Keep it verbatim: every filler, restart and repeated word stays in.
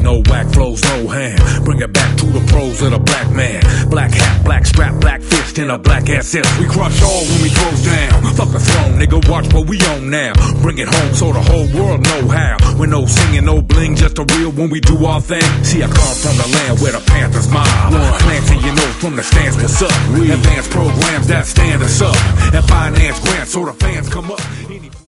no whack flows, no hand. Bring it back to the pros of the black man. Black hat, black strap, black fist, and a black ass. We crush all when we throw down. Fuck the throne, nigga, watch what we own now. Bring it home so the whole world know how. With no singing, no bling, just a real when we do our thing. See, I come from the land where the Panthers mob. Planting, you know, from the stands, what's up? Advanced programs that stand us up. And finance grants so the fans come up.